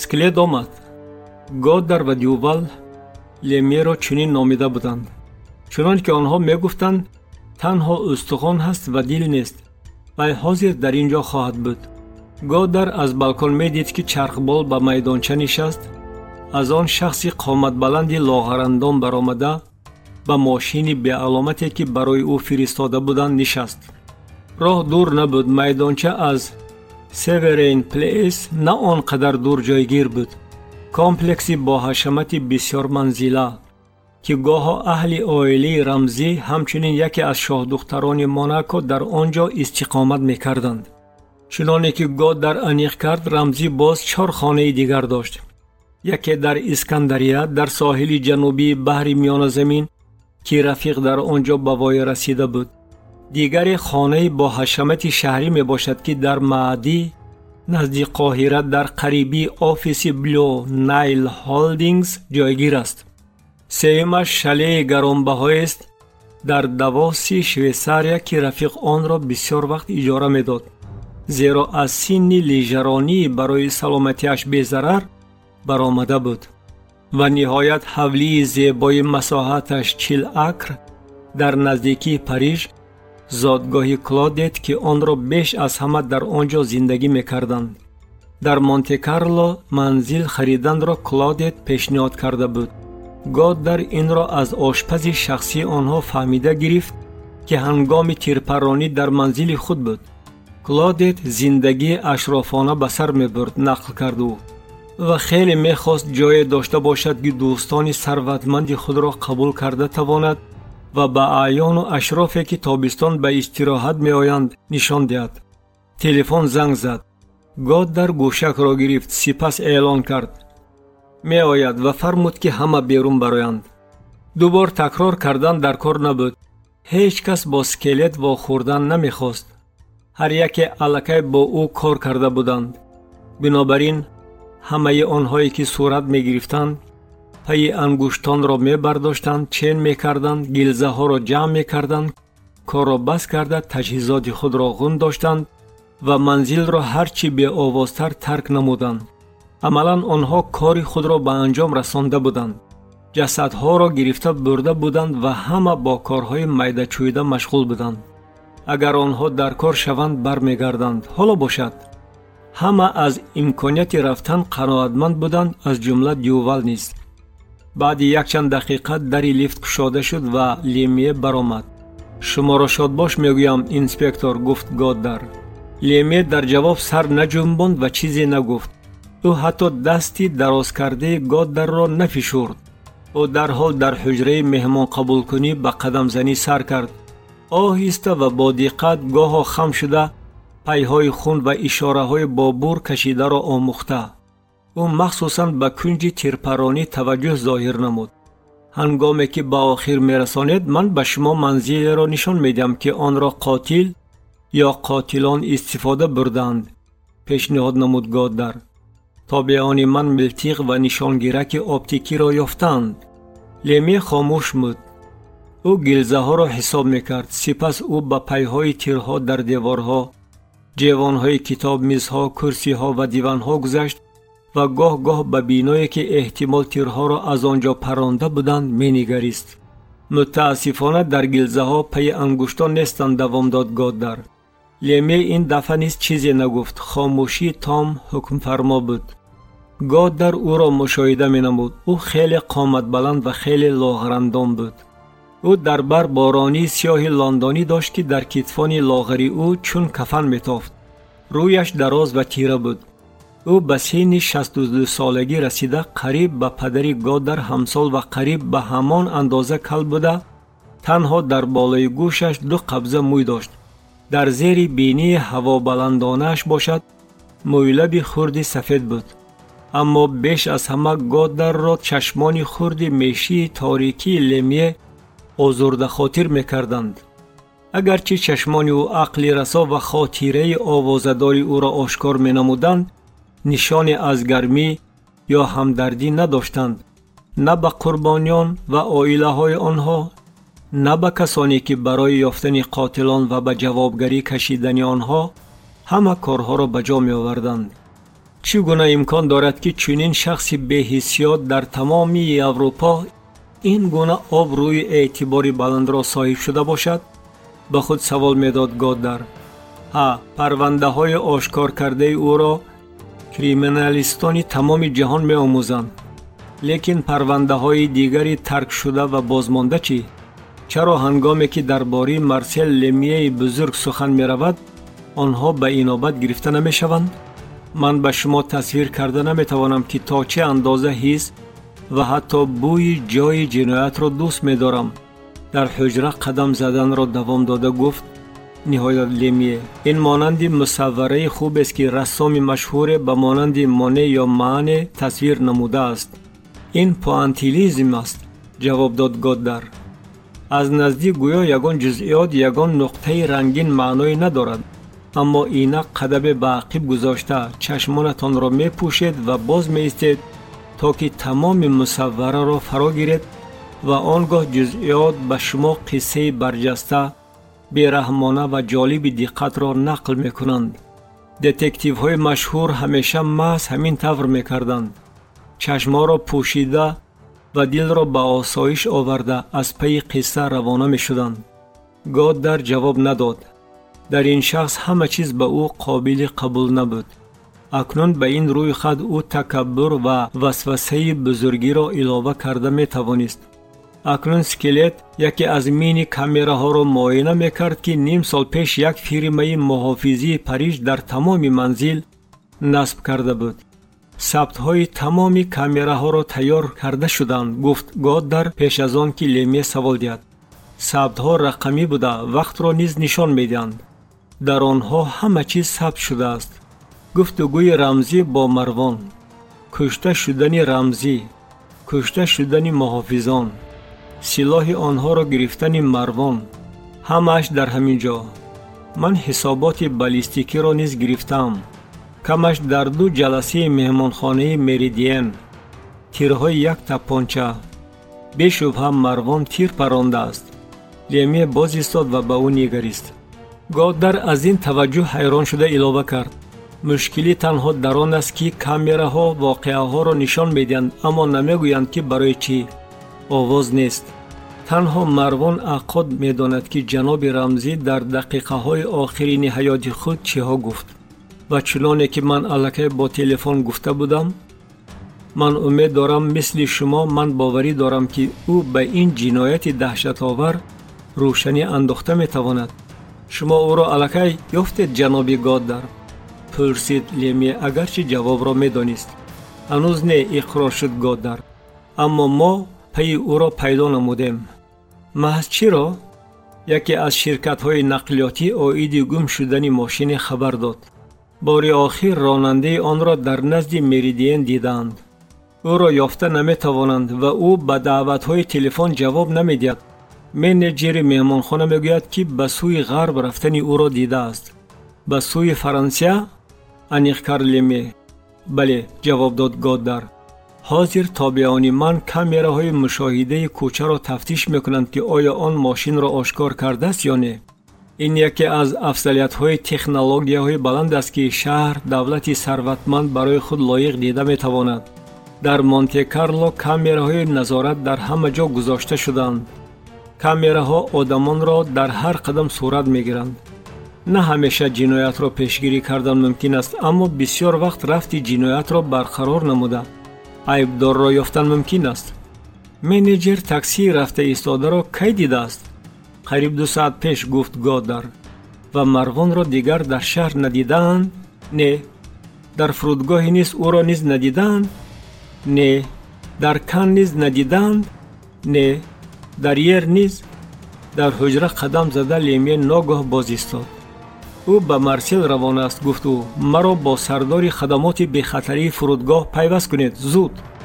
اسکلت آمد. گودر و دیوال لیمیه را چنین نامیده بودند، چنان که آنها می گفتند تنها استخوان هست و دل نیست و حاضر در اینجا خواهد بود. گودر از بالکن می دید که چرخبال به میدانچه نشست. از آن شخصی قامت بلندی لاغرندام برآمده به ماشینی به علامتی که برای او فرستاده بودند نشست. راه دور نبود. میدانچه از سیورین پلیس نه آنقدر دور جایگیر بود. کامپلکسی با حشمت بسیار منزله که گاه اهل عائله رمزی همچنین یکی از شاه دختران موناکو در آنجا استقامت می‌کردند. چنانه که گودر انیق کرد، رمزی باز 4 خانه دیگر داشت. یکی در اسکندریه در ساحل جنوبی بحر میان زمین که رفیق در آنجا به وای رسیده بود. دیگر خانه با حشمت شهری می باشد که در معدی نزدیک قاهره در قریبی آفیس بلو نایل هولدینگز جایگیر است. سومش شاله گرانبها است در دواسی شویساریا که رفیق آن را بسیار وقت اجاره می داد، زیرا از سن لیژرانی برای سلامتیش بی‌ضرر برآمده بود. و نهایت حولی زیبای مساحتش 40 اکر در نزدیکی پاریژ، زادگاه کلودت که آن را بیش از همه در آنجا زندگی می‌کردند. در مونته کارلو منزل خریدن را کلودت پیشنهاد کرده بود. گودر این را از آشپز شخصی آنها فهمیده گرفت که هنگام تیرپرانی در منزل خود بود. کلودت زندگی اشرافانه به سر می‌برد، نقل کرد او، و خیلی می‌خواست جای داشته باشد که دوستان ثروتمند خود را قبول کرده تواند و به اعیان و اشرافی که تابستان به استراحت می‌آیند نشان دهد. تلفن زنگ زد. گودر گوشک را گرفت، سپس اعلان کرد می آید و فرمود که همه بیرون برایند. دوبار تکرار کردن در کار نبود. هیچ کس با اسکلت واخوردن نمیخواست. هر یک الکی با او کار کرده بودند. بنابراین همه آنهایی که صورت می گرفتند پای انگشتان را می برداشتند، چین می کردند، گلزه ها را جمع می کردند، کار را بس کرده تجهیزات خود را غون داشتند و منزل را هرچی به آوازتر ترک نمودند. عملاً آنها کاری خود را به انجام رسانده بودند. جسدها را گرفته برده بودند و همه با کارهای میده چویده مشغول بودند. اگر آنها در کار شوند برمیگردند. حالا باشد. همه از امکانیت رفتن قناعتمند بودند، از جمله دیوال نیز. بعد یک چند دقیقه در لیفت گشوده شد و لیمیه برآمد. شما را شاد باش میگویم اینسپکتور، گفت گودر. لیمیه در جواب سر نجنباند و چیزی نگفت. او حتی دستی دراز کرده گودر را نفشرد. او در حال در حجره مهمان قبول کنی به قدم زنی سر کرد. آهسته و با دقت گاه خم شده پیهای خون و اشاره های بابور کشیده را آموخته. او مخصوصاً به کنج تیرپرانی توجه ظاهر نمود. هنگامی که به آخر میرسانید من به شما منزل را نشان میدم که آن را قاتل یا قاتلان استفاده بردند، پیشنهاد نمود گودر. تابعان من ملتیق و نشانگیرک اپتیکی را یافتند. لیمی خاموش بود. او گلزه ها را حساب میکرد. سپس او به پیهای تیرها در دیوارها، جوانهای کتاب میزها، کرسیها و دیوانها گذشت و گاه گاه به بینایی که احتمال تیرها را از آنجا پرانده بودند مینگریست. متاسفانه در گلزه ها پی انگشتان نیستند، دوام داد گودر. لیمی این دفعه نیز چیزی نگفت. خاموشی تام حکم فرما بود. گودر او را مشاهده می نمود. او خیلی قامت بلند و خیلی لاغرندام بود. او در بر بارانی سیاه لندنی داشت که در کتفان لاغری او چون کفن می تافت. رویش دراز و تیره بود. او به سن 62 سالگی رسیده قریب به پدری گودر همسال و قریب به همان اندازه کل بوده. تنها در بالای گوشش 2 قبضه موی داشت. در زیر بینی هوا بلندانش باشد مویلب خردی سفید بود. اما بیش از همه گودر را چشمان خرد میشی تاریکی لیمیه آزرده خاطر میکردند. اگرچه چشمان او عقلی رسا و خاطره آوازداری او را آشکار می نمودند، نشانی از گرمی یا همدردی نداشتند، نه به قربانیان و عائله های آنها، نه به کسانی که برای یافتن قاتلان و به جوابگری کشیدن آنها همه کارها را به جا می آوردند. چگونه امکان دارد که چنین شخصی بی‌حیثیت در تمامی اروپا این گونه آب روی اعتبار بلند را صاحب شده باشد؟ به خود سوال میداد گودر. پرونده های آشکار کرده او را کریمینالیستان تمام جهان می آموزند. لیکن پرونده های دیگری ترک شده و بازمانده چی؟ چرا هنگامی که درباره مارسل لمیه بزرگ سخن می رود آنها به اینابت گرفته نمی شوند؟ من به شما تصویر کرده نمی توانم که تا چه اندازه حس و حتی بوی جای جنایت را دوست می دارم. در حجره قدم زدن را دوام داده گفت نهایت لمیه. این مانند مصوره خوب است که رسام مشهور به مانند مانه یا معن تصویر نموده است. این پوانتیلیزم است. جواب داد گودر. از نزدیک گویا یگان جزئیات یگان نقطه رنگین معنی ندارد، اما اینک قدم به عقب گذاشته چشمانتان را می پوشید و باز می ایستید تا که تمام مصوره را فرا گیرید و آنگاه جزئیات به شما قصه برجسته بیرحمانه و جالب دقت را نقل می کنند. دتکتیو های مشهور همیشه محض همین طور می کردند. چشما را پوشیده و دل را به آسایش آورده از پی قصه روانه می شدند. گودر جواب نداد. در این شخص همه چیز به او قابل قبول نبود. اکنون به این روی خود او تکبر و وسوسه بزرگی را علاوه کرده می توانست. اکنون سکلت یکی از مینی کامراها را معاینه می کرد که نیم سال پیش یک فیرمه محافظی پاریس در تمام منزل نصب کرده بود. ثبت های تمامی کامراها را تیار کرده شدند. گفت گودر پیش از آن که لمیه سوال دید. ثبت ها رقمی بوده، وقت را نیز نشان می دهند. در آنها همه چیز ثبت شده است. گفتگوی رمزی با مروان، کشته شدن رمزی، کشته شدن محافظان، سلاح آنها را گرفتن مروان، همه‌اش در همین جا. من حسابات بالیستیکی را نیز گرفتم، کمش در 2 جلسه مهمانخانه مریدین. تیرهای یک تپانچه. بی‌شبهه مروان تیر پرانده است. لیمی باز ایستاد و به او نگریست. گودر از این توجه حیران شده علاوه کرد. مشکلی تنها در آن است که کامراها واقعه ها را نشان میدهند اما نمیگویند که برای چی. آواز نیست. تنها مروان عقاد میداند که جناب رمزی در دقیقه های آخرین حیات خود چی ها گفت. و چنانه که من الکی با تلفن گفته بودم، من امید دارم مثل شما من باوری دارم که او به این جنایت دهشت آور روشنی انداخته میتواند. شما او را الکی یافتید جناب گودر؟ پرسید لیمی اگرچه جواب را میدانست. هنوز نه، اقرار شد گودر. اما ما پی او را پیدا نمودیم. محض چرا؟ یکی از شرکت های نقلیاتی عاید گم شدن ماشین خبر داد. بار آخر راننده آن را در نزد مریدین دیدند. او را یافته نمی توانند و او به دعوت های تلفن جواب نمی دهد. منیجر مهمانخانه می گوید که به سوی غرب رفتن او را دیده است. به سوی فرانسه؟ انیق کرلمی. بله، جواب داد گودر. حاضر تابعان من کامراهای مشاهده کوچه را تفتیش میکنند که آیا آن ماشین را آشکار کرده است یا نه. این یکی از افضلیت های تکنولوژی های بلند است که شهر دولتی ثروتمند برای خود لایق دیده میتواند. در مونته کارلو کامراهای نظارت در همه جا گذاشته شدند. کامراها آدمان را در هر قدم صورت میگیرند. نه همیشه جنایت را پیشگیری کردن ممکن است، اما بسیار وقت رفت جنایت را برقرار نموده عیبدار را یافتن ممکن است. منیجر تاکسی رفته ایستاده را کی دیده است؟ قریب 2 ساعت پیش، گفت گودر. و مروان را دیگر در شهر ندیدند؟ نه. در فرودگاه نیز او را نیز ندیدند؟ نه. در کن نیز ندیدند؟ نه. در یر نیز؟ در حجره قدم زده لیمی ناگاه باز ایستاد. او به مارسل روانه است، گفت او. مرا با سردار خدمات بی خطری فرودگاه پیوست کنید، زود.